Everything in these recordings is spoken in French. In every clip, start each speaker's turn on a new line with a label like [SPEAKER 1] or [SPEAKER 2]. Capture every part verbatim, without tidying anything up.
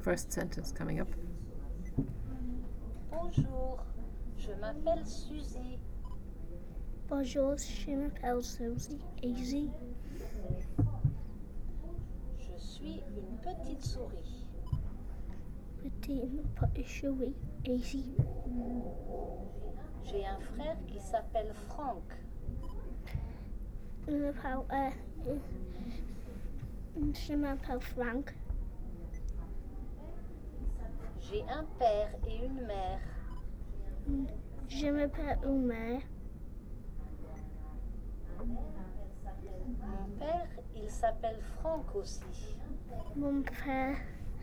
[SPEAKER 1] first sentence coming up.
[SPEAKER 2] Bonjour, je m'appelle Suzy.
[SPEAKER 3] Bonjour, je m'appelle Suzy. Easy.
[SPEAKER 2] Je suis une petite souris.
[SPEAKER 3] Petite souris. Easy.
[SPEAKER 2] J'ai un frère qui s'appelle Frank.
[SPEAKER 3] Je m'appelle, euh, je m'appelle Frank.
[SPEAKER 2] J'ai un père et une mère.
[SPEAKER 3] Je m'appelle Omer.
[SPEAKER 2] Mon père, il s'appelle Frank aussi.
[SPEAKER 3] Mon père,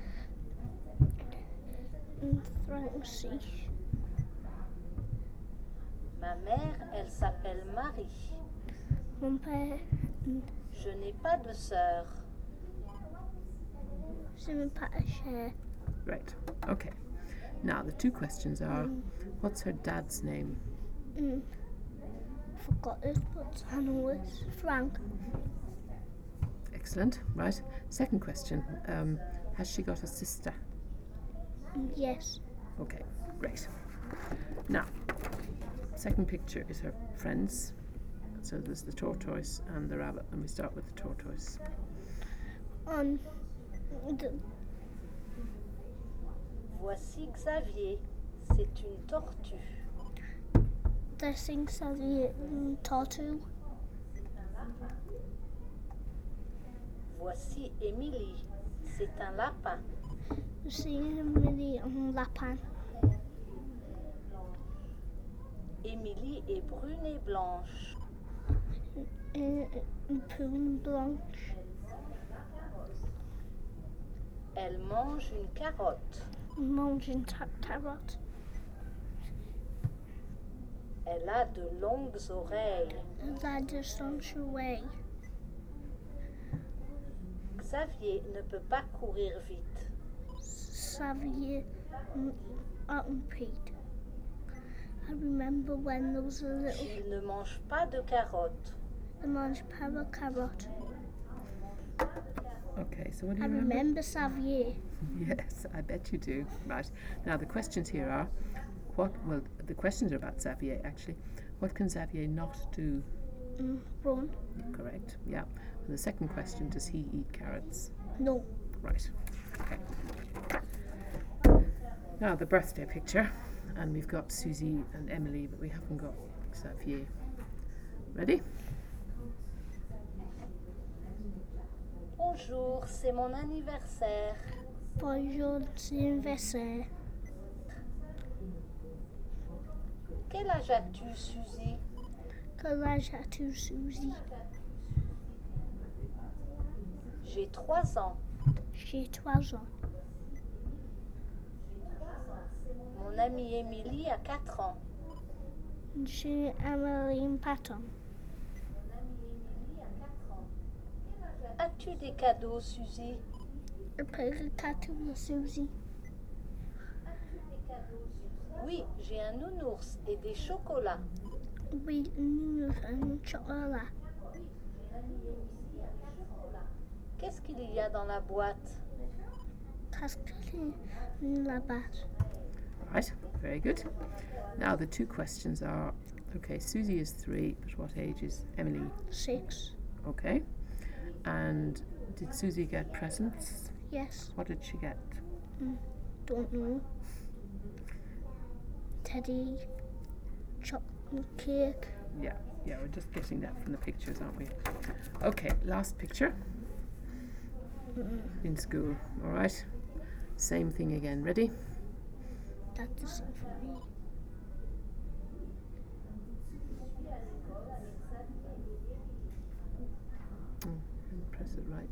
[SPEAKER 3] Frank aussi.
[SPEAKER 2] Ma mère, elle s'appelle Marie.
[SPEAKER 3] Mon père,
[SPEAKER 2] Je n'ai pas de sœur.
[SPEAKER 3] je m'appelle Cher.
[SPEAKER 1] Right. Okay. Now the two questions are,
[SPEAKER 3] Mm.
[SPEAKER 1] what's her dad's name?
[SPEAKER 3] Mm. Forgot it, but I know it's Frank.
[SPEAKER 1] Excellent. Right. Second question. Um, has she got a sister?
[SPEAKER 3] Yes.
[SPEAKER 1] Okay. Great. Now, second picture is her friends. So there's the tortoise and the rabbit, and we start with the tortoise.
[SPEAKER 3] On the
[SPEAKER 2] Voici Xavier. C'est une tortue.
[SPEAKER 3] the things of the tattoo.
[SPEAKER 2] Voici Émilie. C'est un lapin.
[SPEAKER 3] See Millie on lapin.
[SPEAKER 2] Émilie est brune et blanche.
[SPEAKER 3] Prune blanche.
[SPEAKER 2] Elle mange une carotte.
[SPEAKER 3] Mange une ta- carotte.
[SPEAKER 2] Elle a de longues oreilles.
[SPEAKER 3] That just on your way.
[SPEAKER 2] Xavier ne peut pas courir vite.
[SPEAKER 3] Xavier on Pete. I remember when there was a little
[SPEAKER 2] Il ne mange pas de carottes.
[SPEAKER 3] mange para carrot.
[SPEAKER 1] Okay, so what do
[SPEAKER 3] I
[SPEAKER 1] you remember?
[SPEAKER 3] remember Xavier.
[SPEAKER 1] Yes, I bet you do. Right. Now the questions here are, what, well, the questions are about Xavier actually. What can Xavier not do?
[SPEAKER 3] Mm, run.
[SPEAKER 1] Correct, yeah. And the second question, does he eat carrots?
[SPEAKER 3] No.
[SPEAKER 1] Right, okay. Now the birthday picture, and we've got Susie and Emily, but we haven't got Xavier. Ready?
[SPEAKER 2] Bonjour, c'est mon anniversaire.
[SPEAKER 3] Bonjour, anniversaire.
[SPEAKER 2] Quel âge as-tu, Suzy?
[SPEAKER 3] Quel âge as-tu, Suzy?
[SPEAKER 2] J'ai trois ans.
[SPEAKER 3] J'ai trois ans.
[SPEAKER 2] Mon amie Émilie a quatre ans.
[SPEAKER 3] J'ai Emily Patton.
[SPEAKER 2] As-tu des cadeaux, Suzy?
[SPEAKER 3] Je peux le tatou de Suzy.
[SPEAKER 2] Oui, j'ai un nounours et des chocolats.
[SPEAKER 3] Oui, nous avons un chocolat.
[SPEAKER 2] Qu'est-ce qu'il y a dans la boîte?
[SPEAKER 3] Qu'est-ce qu'il y a là-bas?
[SPEAKER 1] Right, very good. Now the two questions are, okay, Susie is three, but what age is Emily?
[SPEAKER 3] Six.
[SPEAKER 1] Okay. And did Susie get presents?
[SPEAKER 3] Yes.
[SPEAKER 1] What did she get?
[SPEAKER 3] Mm, don't know. Teddy. Chocolate cake.
[SPEAKER 1] Yeah, yeah, we're just getting that from the pictures, aren't we? Okay, last picture.
[SPEAKER 3] Mm,
[SPEAKER 1] In school, all right? Same thing again. Ready?
[SPEAKER 3] that isn't for me.
[SPEAKER 1] Mm, and press it right.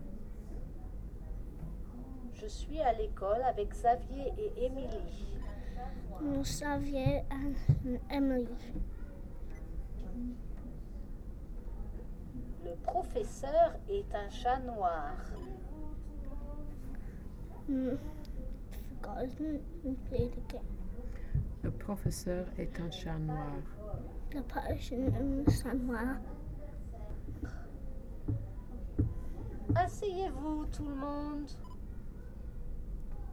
[SPEAKER 2] Je suis à l'école avec Xavier et Émilie.
[SPEAKER 3] Nous Xavier and Emily.
[SPEAKER 2] Le professeur est un chat noir.
[SPEAKER 3] Mm, forgot his name. We played again.
[SPEAKER 1] Le professeur est un chat noir.
[SPEAKER 3] The person in the sunwell.
[SPEAKER 2] Asseyez-vous, tout le monde.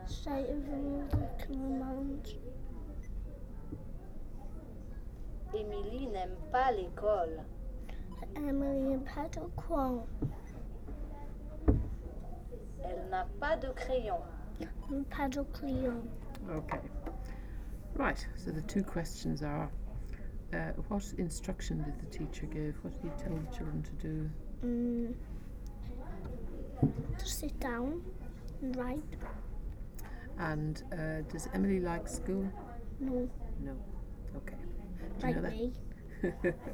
[SPEAKER 3] Say everyone commands.
[SPEAKER 2] Émilie n'aime pas l'école.
[SPEAKER 3] Emily n'aime pas de crayon.
[SPEAKER 2] Elle n'a pas de crayon.
[SPEAKER 3] Pas de crayon.
[SPEAKER 1] Okay. Right, so the two questions are, uh, what instruction did the teacher give? What did he tell the children to do?
[SPEAKER 3] Mm. To sit down and write.
[SPEAKER 1] And uh, does Emily like school?
[SPEAKER 3] No,
[SPEAKER 1] No. Okay. Do you
[SPEAKER 3] like
[SPEAKER 1] know
[SPEAKER 3] me.
[SPEAKER 1] that?